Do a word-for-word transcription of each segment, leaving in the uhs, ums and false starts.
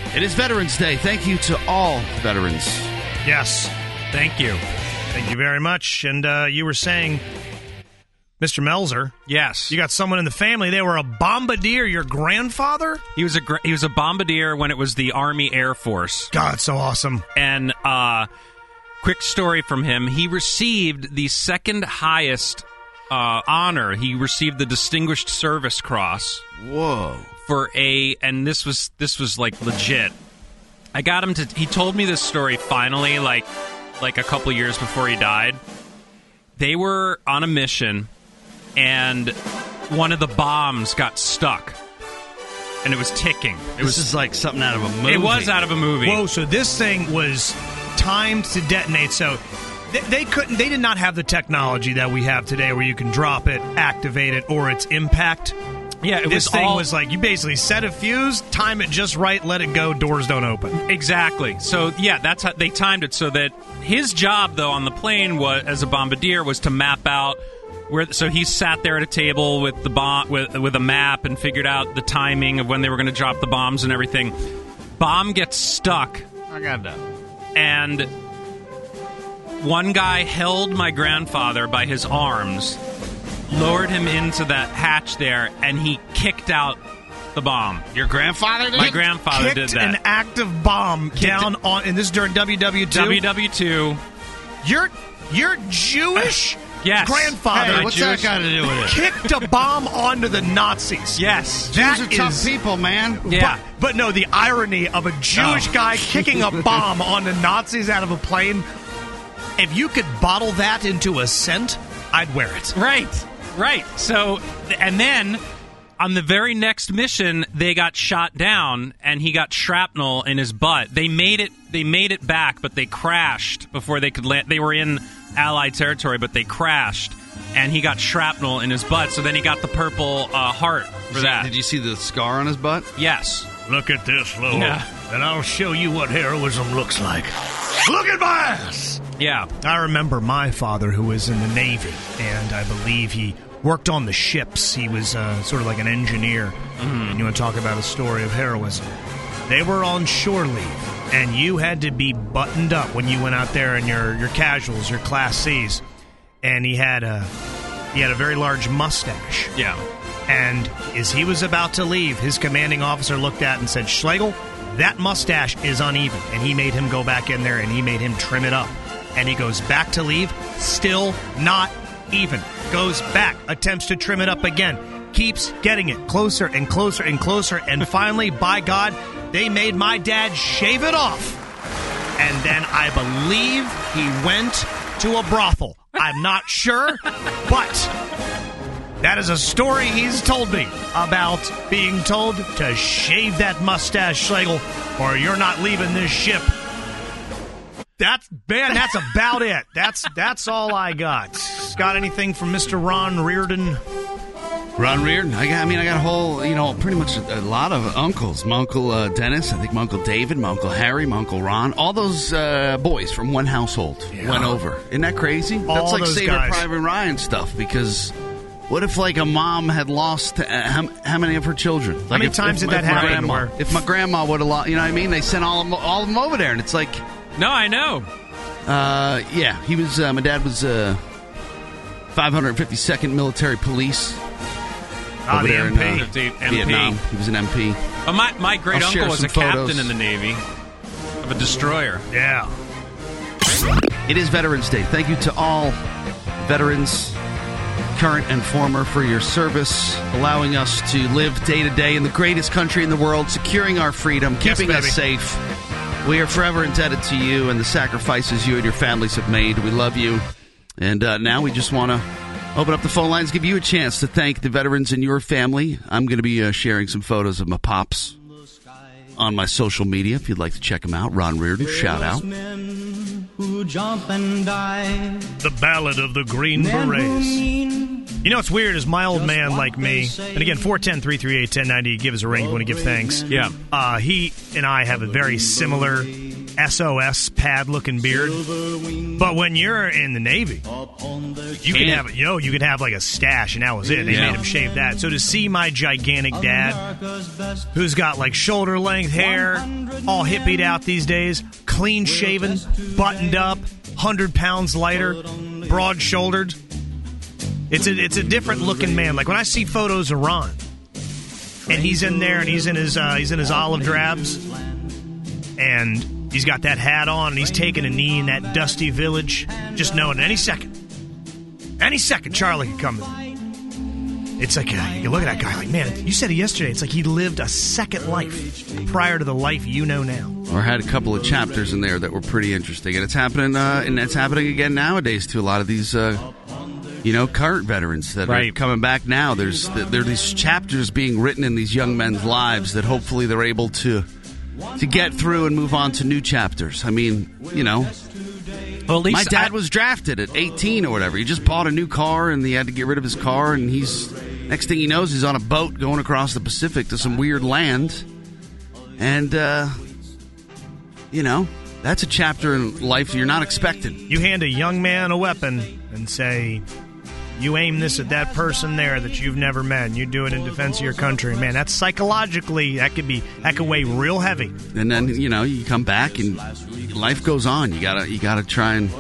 It is Veterans Day. Thank you to all veterans. Yes. Thank you. Thank you very much. And uh, you were saying, Mister Melzer. Yes. You got someone in the family. They were a bombardier. Your grandfather? He was a gr- he was a bombardier when it was the Army Air Force. God, so awesome. And uh, quick story from him. He received the second highest uh, honor. He received the Distinguished Service Cross. Whoa. For a, and this was this was like legit. I got him to, he told me this story finally, like like a couple years before he died. They were on a mission, and one of the bombs got stuck, and it was ticking. It this was is like something out of a movie. It was out of a movie. Whoa! So this thing was timed to detonate. So they, they couldn't. They did not have the technology that we have today, where you can drop it, activate it, or its impact. Yeah, it this was thing all, was like you basically set a fuse, time it just right, let it go, doors don't open. Exactly. So yeah, that's how they timed it. So that his job though on the plane was as a bombardier was to map out where. So he sat there at a table with the bomb with with a map and figured out the timing of when they were going to drop the bombs and everything. Bomb gets stuck. I got that. And one guy held my grandfather by his arms, lowered him into that hatch there, and he kicked out the bomb. Your grandfather did? My grandfather Kicked did that. an active bomb Kicked down on, and this is during W W two. W W two. Your your Jewish Yes. grandfather Hey, what's Jewish- that got to do with it? kicked a bomb onto the Nazis. Yes. That Jews are tough is- people, man. Yeah. But, but no, the irony of a Jewish Oh. guy kicking a bomb on the Nazis out of a plane. If you could bottle that into a scent, I'd wear it. Right. Right. So, and then on the very next mission, they got shot down, and he got shrapnel in his butt. They made it. They made it back, but they crashed before they could land. They were in Allied territory, but they crashed, and he got shrapnel in his butt. So then he got the Purple uh, Heart for that. Did you see the scar on his butt? Yes. Look at this, Lord, Yeah. and I'll show you what heroism looks like. Look at my ass! Yeah. I remember my father, who was in the Navy, and I believe he worked on the ships. He was uh, sort of like an engineer. Mm-hmm. And you want to talk about a story of heroism. They were on shore leave, and you had to be buttoned up when you went out there in your, your casuals, your Class C's. And he had a he had a very large mustache. Yeah. And as he was about to leave, his commanding officer looked at it and said, Schlegel, that mustache is uneven. And he made him go back in there, and he made him trim it up. And he goes back to leave, still not even. Goes back, attempts to trim it up again. Keeps getting it closer and closer and closer. And finally, by God, they made my dad shave it off. And then I believe he went to a brothel. I'm not sure, but that is a story he's told me about being told to shave that mustache, Schlegel, or you're not leaving this ship. That's, man, that's about it. That's that's all I got. Got anything from Mister Ron Reardon? Ron Reardon. I got. I mean, I got a whole, you know, pretty much a, a lot of uncles. My uncle uh, Dennis, I think my uncle David, my uncle Harry, my uncle Ron. All those uh, boys from one household Yeah. went over. Isn't that crazy? All That's like those Saving guys. Private Ryan stuff. Because what if, like, a mom had lost uh, how, how many of her children? Like many if, times if, did that if my happen grandma- where- If my grandma would have lost, you know what I mean? They sent all of them, all of them over there, and it's like, No, I know. uh, yeah, he was. Uh, my dad was uh, five hundred fifty-second Military Police. Ah, over the there M in, P. uh, The M P. Vietnam. He was an M P. But my, my great I'll share uncle was a some captain photos. in the Navy of a destroyer. Yeah. It is Veterans Day. Thank you to all veterans, current and former, for your service, allowing us to live day to day in the greatest country in the world, securing our freedom, Yes, keeping us baby. safe. We are forever indebted to you and the sacrifices you and your families have made. We love you. And uh, now we just want to open up the phone lines, give you a chance to thank the veterans in your family. I'm going to be uh, sharing some photos of my pops on my social media if you'd like to check them out. Ron Reardon, shout out. Who jump and die. The Ballad of the Green Berets. You know what's weird is my old man like me, and again, four one zero, three three eight, one zero nine zero, give us a ring if you want to give thanks. Yeah. Uh, he and I have a very similar S O S pad-looking beard. But when you're in the Navy, you can have, you know, you could have like a stash, and that was it. They Yeah. made him shave that. So to see my gigantic dad, who's got like shoulder-length hair, all hippied out these days, clean shaven, buttoned up, one hundred pounds lighter, broad-shouldered. It's a, it's a different looking man. Like when I see photos of Ron, and he's in there, and he's in his uh, he's in his olive drabs, and he's got that hat on, and he's taking a knee in that dusty village, just knowing any second, any second, Charlie could come. It's like, uh, you look at that guy, like, man, you said it yesterday, it's like he lived a second life prior to the life you know now. Or had a couple of chapters in there that were pretty interesting, and it's happening, uh, and it's happening again nowadays to a lot of these, uh, you know, current veterans that right. are coming back now. There's there are these chapters being written in these young men's lives that hopefully they're able to to get through and move on to new chapters. I mean, you know. Well, at least my dad I- was drafted at eighteen or whatever. He just bought a new car, and he had to get rid of his car, and he's next thing he knows, he's on a boat going across the Pacific to some weird land. And, uh, you know, that's a chapter in life you're not expecting. You hand a young man a weapon and say, you aim this at that person there that you've never met, and you do it in defense of your country. Man, that's psychologically, that could be, that could weigh real heavy. And then, you know, you come back and life goes on. You gotta, you gotta try and,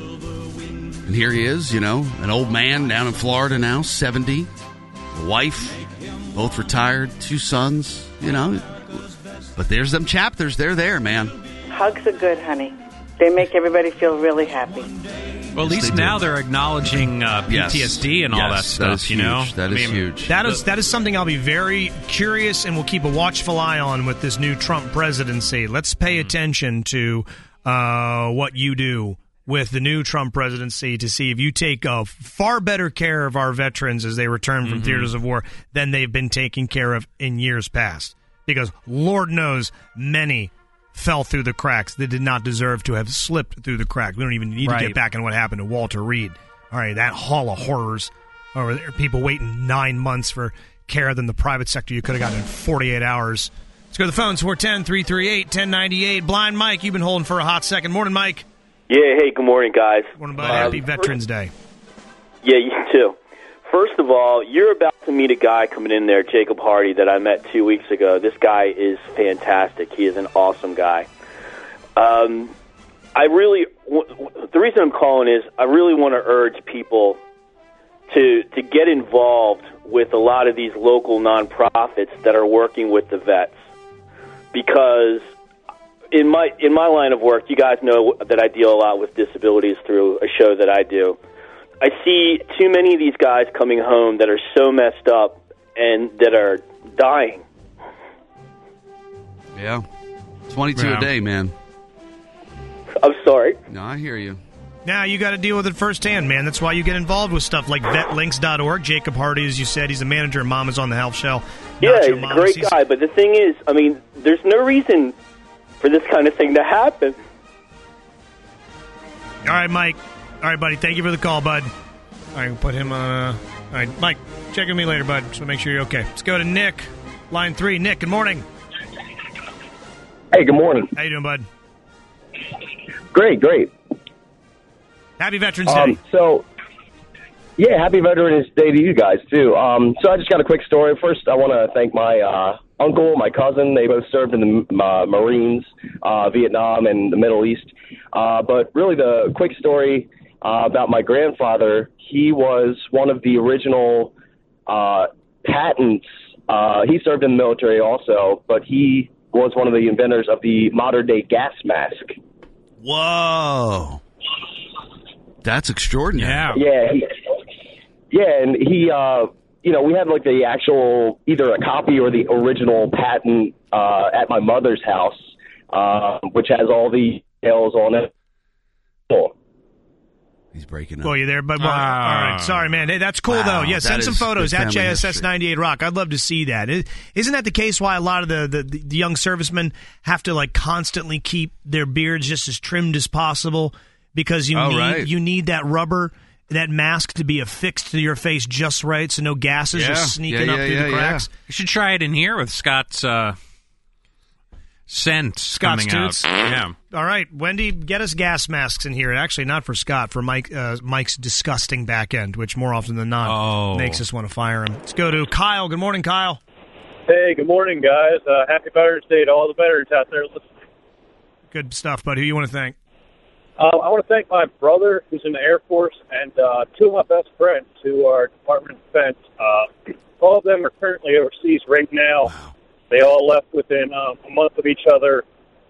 and here he is, you know, an old man down in Florida now, seventy, a wife, both retired, two sons, you know, but there's them chapters. They're there, man. Hugs are good, honey. They make everybody feel really happy. Well, at least they now do. they're acknowledging uh, P T S D yes. and all yes, that stuff, that is you huge. know? That I is mean, huge. That is that is something I'll be very curious and will keep a watchful eye on with this new Trump presidency. Let's pay attention to uh, what you do with the new Trump presidency to see if you take uh, far better care of our veterans as they return from mm-hmm. theaters of war than they've been taken care of in years past. Because Lord knows many fell through the cracks that did not deserve to have slipped through the cracks. We don't even need right. to get back on what happened to Walter Reed. All right, that hall of horrors. Or there are people waiting nine months for care than the private sector you could have gotten in forty-eight hours. Let's go to the phones, four one zero, three three eight, one zero nine eight. Blind Mike, you've been holding for a hot second. Morning, Mike. Yeah, hey, good morning, guys. Morning, buddy. Happy um, Veterans first, Day. Yeah, you too. First of all, you're about to meet a guy coming in there, Jacob Hardy, that I met two weeks ago. This guy is fantastic. He is an awesome guy. Um, I really, the reason I'm calling is I really want to urge people to to get involved with a lot of these local nonprofits that are working with the vets, because in my in my line of work, you guys know that I deal a lot with disabilities through a show that I do. I see too many of these guys coming home that are so messed up and that are dying. Yeah. twenty-two yeah. a day, man. I'm sorry. No, I hear you. Now you got to deal with it firsthand, man. That's why you get involved with stuff like vet links dot org. Jacob Hardy, as you said, he's a manager at Mama's on the Health Show. Yeah, he's a great guy. But the thing is, I mean, there's no reason for this kind of thing to happen. All right, Mike. All right, buddy. Thank you for the call, bud. All right, we'll put him on. Uh, all right, Mike, check with me later, bud. Just want to make sure you're okay. Let's go to Nick, line three. Nick, good morning. Hey, good morning. How you doing, bud? Great, great. Happy Veterans um, Day. So, yeah, happy Veterans Day to you guys, too. Um, so I just got a quick story. First, I want to thank my uh, uncle, my cousin. They both served in the uh, Marines, uh, Vietnam, and the Middle East. Uh, but really the quick story uh, about my grandfather, he was one of the original uh, patents. Uh, he served in the military also, but he was one of the inventors of the modern-day gas mask. Whoa. That's extraordinary. Yeah. Yeah. He, yeah, and he, uh, you know, we have like the actual, either a copy or the original patent uh, at my mother's house, uh, which has all the details on it. Cool. He's breaking up. Oh, you there, bud? Well, Ah. all right, sorry, man. Hey, that's cool, Wow, though. Yeah, that send some is photos good at J S S history. ninety-eight Rock. I'd love to see that. Is- Isn't that the case why a lot of the, the, the young servicemen have to, like, constantly keep their beards just as trimmed as possible? Because you Oh, need right. you need that rubber, that mask to be affixed to your face just right so no gases Yeah. are sneaking Yeah, up yeah, through yeah, the cracks. You should try it in here with Scott's uh, scent Scott's coming Toots. out. Yeah. All right, Wendy, get us gas masks in here. Actually, not for Scott, for Mike. Uh, Mike's disgusting back end, which more often than not Oh. makes us want to fire him. Let's go to Kyle. Good morning, Kyle. Hey, good morning, guys. Uh, happy Veterans Day to all the veterans out there listening. Good stuff, bud. Who you want to thank? Uh, I want to thank my brother, who's in the Air Force, and uh, two of my best friends who are Department of Defense. Uh, all of them are currently overseas right now. Wow. They all left within uh, a month of each other,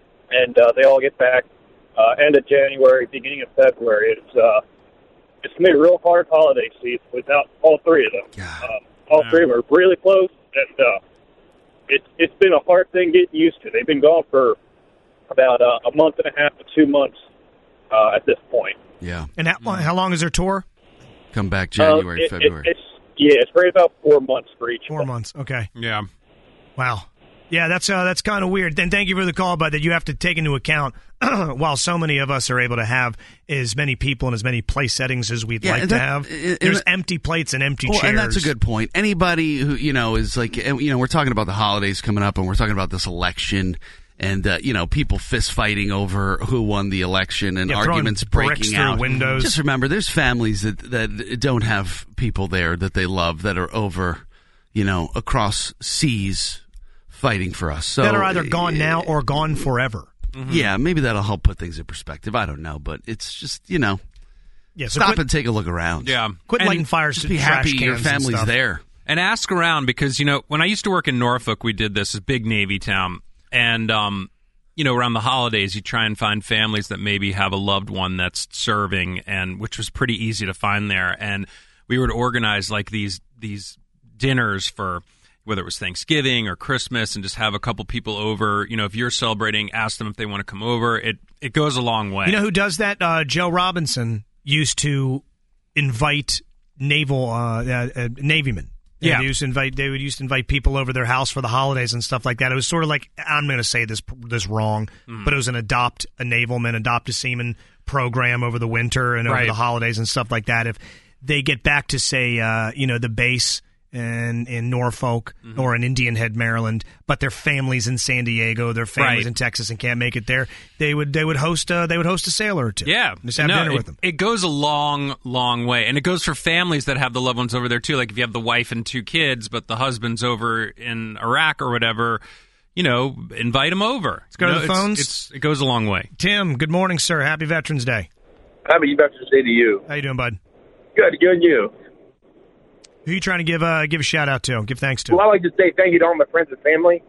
and uh, they all get back uh, end of January, beginning of February. It's uh, it's going to be a real hard holiday season without all three of them. Uh, all Wow. three of them are really close, and uh, it, it's been a hard thing getting used to. They've been gone for about uh, a month and a half to two months uh, at this point. Yeah. And how, how long is their tour? Come back January, Uh, it- February. It, it's, yeah, it's right about four months for each Four one. months. Okay. Yeah. Wow. Yeah, that's uh, that's kind of weird. Then thank you for the call, but that you have to take into account while so many of us are able to have as many people in as many place settings as we'd Yeah, like and to that- have. and- There's and- empty plates and empty Well, chairs. and that's a good point. Anybody who, you know, is like, you know, we're talking about the holidays coming up and we're talking about this election and, uh, you know, people fist fighting over who won the election and Yeah, throwing arguments bricks breaking through out. windows. Just remember, there's families that, that don't have people there that they love that are over, you know, across seas fighting for us. So that are either gone now or gone forever. Yeah, maybe that'll help put things in perspective. I don't know, but it's just, you know, Yeah, so stop quit, and take a look around. Yeah. quit And lighting fires Just to be trash happy your cans and family's stuff. there. And ask around because, you know, when I used to work in Norfolk, we did this, this big Navy town. And, um, you know, around the holidays, you try and find families that maybe have a loved one that's serving, and which was pretty easy to find there. And we would organize like these these dinners for whether it was Thanksgiving or Christmas, and just have a couple people over. You know, if you're celebrating, ask them if they want to come over. It it goes a long way. You know who does that? Uh, Joe Robinson used to invite naval uh, uh, uh, navymen. They Yeah. used to invite. They would used to invite people over their house for the holidays and stuff like that. It was sort of like, I'm going to say this this wrong, Mm. but it was an adopt a navalman, adopt a seaman program over the winter and over Right. the holidays and stuff like that. If they get back to say, uh, you know, the base in in Norfolk Mm-hmm. or in Indian Head, Maryland, but their families in San Diego, their families Right. in Texas, and can't make it there, they would they would host uh, they would host a sailor or two. Yeah, just have No, dinner it, with them. It goes a long, long way, and it goes for families that have the loved ones over there too. Like if you have the wife and two kids, but the husband's over in Iraq or whatever, you know, invite them over. Let's go to the phones. It's, it goes a long way. Tim, good morning, sir. Happy Veterans Day. Happy Veterans Day to you. How you doing, bud? Good, good, you. Who you trying to give uh, give a shout out to? Give thanks to? Well, I like to say thank you to all my friends and family.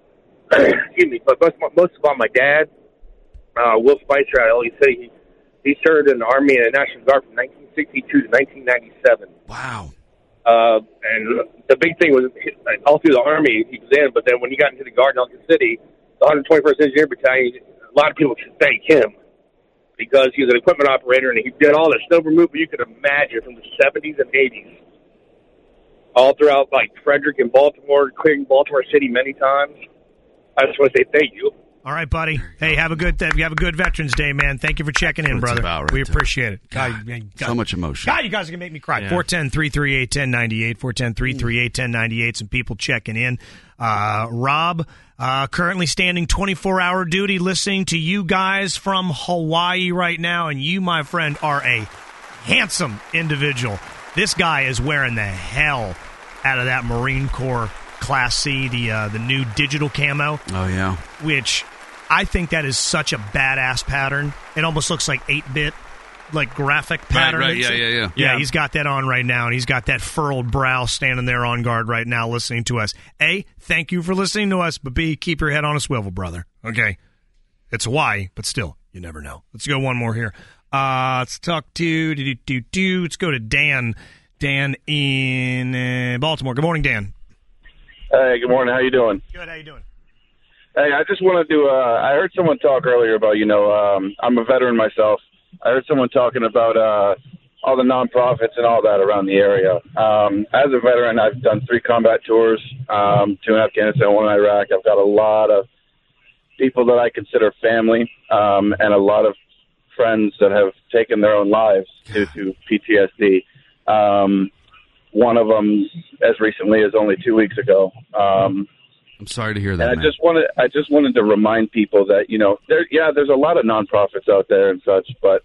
Excuse me, but most, most of all, my dad, uh, Will Spicer out of L A City. He, he served in the Army and the National Guard from nineteen sixty-two to nineteen ninety-seven. Wow. Uh, and the big thing was all through the Army he was in, but then when he got into the Guard in Elgin City, the one hundred twenty-first Engineer Battalion, a lot of people should thank him because he was an equipment operator and he did all the snow removal you could imagine from the seventies and eighties. All throughout, like, Frederick and Baltimore, clearing Baltimore City many times. I just want to say thank you. All right, buddy. Hey, have a good have a good Veterans Day, man. Thank you for checking in, That's what it's brother. about right we there. appreciate it. God, God, God, so much emotion. God, you guys are going to make me cry. Yeah. four one zero, three three eight, one zero nine eight, four one zero, three three eight, one zero nine eight. Some people checking in. Uh, Rob, uh, currently standing twenty-four hour duty, listening to you guys from Hawaii right now, and you, my friend, are a handsome individual. This guy is wearing the hell out of that Marine Corps Class C, the uh, the new digital camo, Oh, yeah. which I think that is such a badass pattern. It almost looks like eight-bit, like graphic pattern. right, yeah, It's- yeah, yeah. Yeah, Yeah. he's got that on right now, and he's got that furrowed brow standing there on guard right now listening to us. A, thank you for listening to us, but B, keep your head on a swivel, brother. Okay? It's Hawaii, but still, you never know. Let's go one more here. Uh, let's talk to, do, do, do, do. Let's go to Dan. Dan in uh, Baltimore. Good morning, Dan. Hey, good morning. How you doing? Good, how you doing? Hey, I just wanted to. Uh, I heard someone talk earlier about, you know, um, I'm a veteran myself. I heard someone talking about uh, all the nonprofits and all that around the area. Um, as a veteran, I've done three combat tours, um, two in Afghanistan, one in Iraq. I've got a lot of people that I consider family, um, and a lot of friends that have taken their own lives due to P T S D. Um, one of them, as recently as only two weeks ago. Um, I'm sorry to hear that, and I man. just wanted, I just wanted to remind people that, you know, there, yeah, there's a lot of nonprofits out there and such, but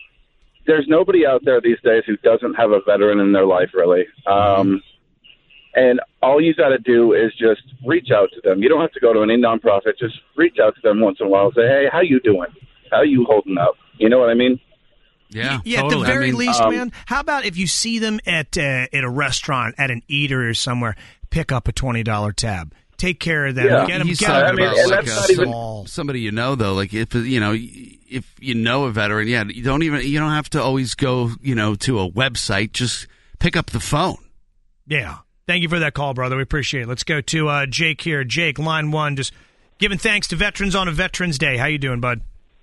there's nobody out there these days who doesn't have a veteran in their life, really. Um, And all you got to do is just reach out to them. You don't have to go to any nonprofit. Just reach out to them once in a while and say, hey, how you doing? How you holding up? You know what I mean? Yeah, yeah. totally. At the very I mean, least, um, man. How about if you see them at uh, at a restaurant, at an eatery or somewhere, pick up a twenty dollar tab. Take care of them. Yeah. Get them. He's Get talking them. about and like that's a, not even- some- somebody you know, though. Like if you know, if you know a veteran, yeah, you don't even you don't have to always go, you know, to a website. Just pick up the phone. Yeah. Thank you for that call, brother. We appreciate it. Let's go to uh, Jake here. Jake, line one, just giving thanks to veterans on a Veterans Day. How you doing, bud?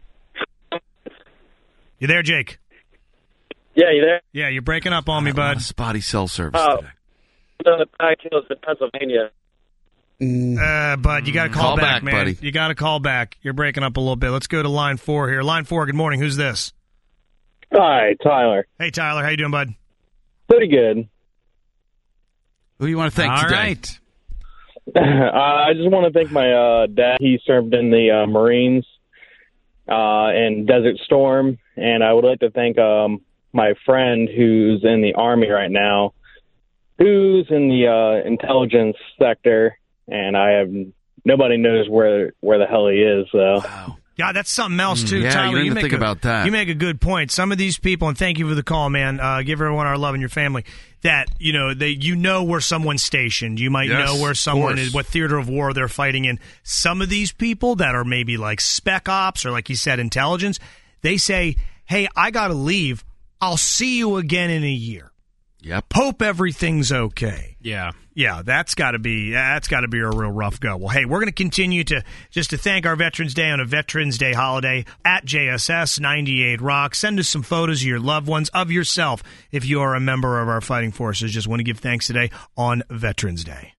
You there, Jake? Yeah, you there? Yeah, you're breaking up on me, bud. Spotty cell service. Uh, today. on the back hills in Pennsylvania. Uh, bud, you got to call, Call back, man. buddy. You got to call back. You're breaking up a little bit. Let's go to line four here. Line four, good morning. Who's this? Hi, Tyler. Hey, Tyler. How you doing, bud? Pretty good. Who do you want to thank All today? right. uh, I just want to thank my uh, dad. He served in the uh, Marines uh, in Desert Storm, and I would like to thank um, my friend who's in the Army right now, who's in the uh, intelligence sector, and I have nobody knows where where the hell he is. So. Wow. Yeah, that's something else, too, Mm, yeah, Tyler. you didn't even make think a, about that. You make a good point. Some of these people, and thank you for the call, man. Uh, give everyone our love and your family. That, you know, they you know where someone's stationed. You might Yes, know where someone course. is, what theater of war they're fighting in. Some of these people that are maybe like spec ops or, like you said, intelligence, they say, hey, I got to leave. I'll see you again in a year. Yep. Hope everything's okay. Yeah. Yeah, that's got to be that's got to be a real rough go. Well, hey, we're going to continue to just to thank our Veterans Day on a Veterans Day holiday at J S S ninety-eight Rock. Send us some photos of your loved ones, of yourself, if you are a member of our fighting forces. Just want to give thanks today on Veterans Day.